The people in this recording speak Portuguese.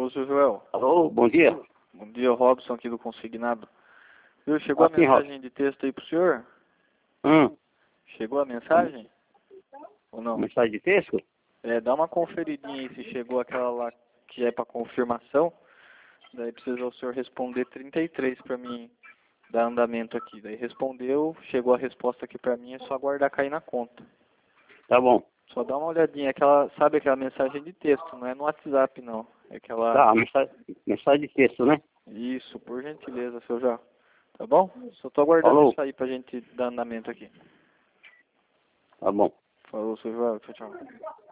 Alô, seu Joel. Alô, bom dia. Bom dia, Robson aqui do Consignado. Viu, chegou a Sim, mensagem de texto aí pro senhor? Chegou a mensagem? Ou não? Mensagem de texto? Dá uma conferidinha aí se chegou aquela lá que é para confirmação. Daí precisa o senhor responder 33 para mim dar andamento aqui. Daí respondeu, chegou a resposta aqui para mim, é só aguardar cair na conta. Tá bom. Só dá uma olhadinha, sabe aquela mensagem de texto, não é no WhatsApp não. É aquela... Tá, mensagem de texto, né? Isso, por gentileza, seu Joel. Tá bom? Só tô aguardando Falou. isso aí pra gente dar andamento aqui. Tá bom. Falou, seu Joel. Tchau, tchau.